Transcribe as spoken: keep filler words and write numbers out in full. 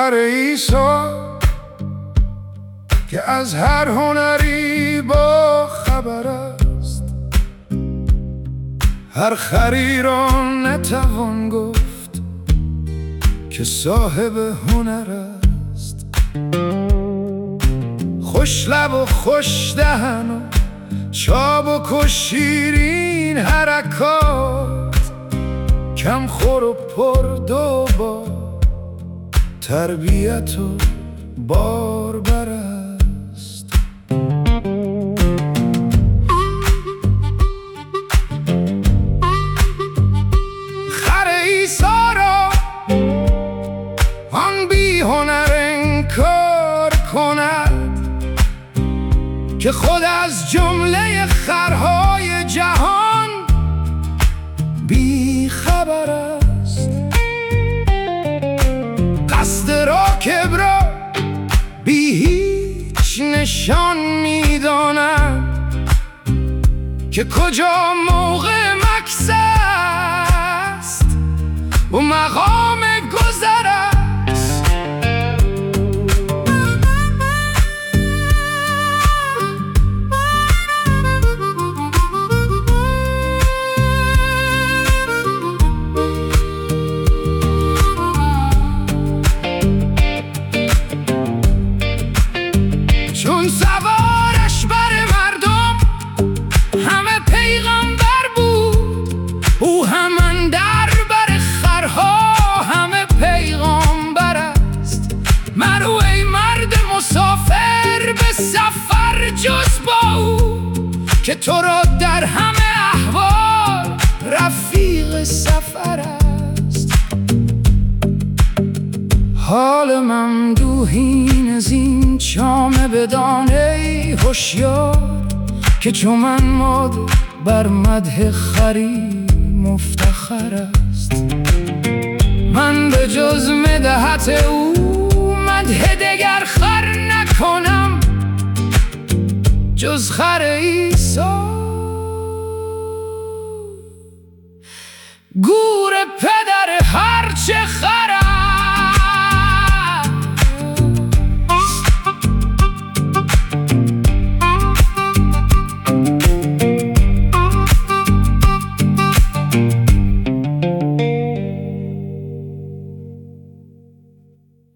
خر عیسی که از هر هنری با خبر است. هر خری را نتوان گفت که صاحب هنر است. خوش لب و خوش دهن و چابک و شیرین حرکات، کم خور و پر دو با تربیت و باربر است. خر عیسی را آن بی هنر انکار کند که خود از جمله خرهای جهان بی خبر است. قصد راکب را بی هیچ نشان می‌داند که کجا موقع مکث است و مقام گذر است. چون سوارش بر مردم همه پیغمبر بود، او همان در بر خرها همه پیغمبر است. مرو ای مرد مسافر به سفر جز با او، که تو را در همه احوال رفیق سفر است. حال ممدوحین از این چامه بدان ای هوشیار، که چو من ماده بر مدح خری مفتخر است. من به جز مدحت او مدح دگر خر نکنم، جز خر عیسی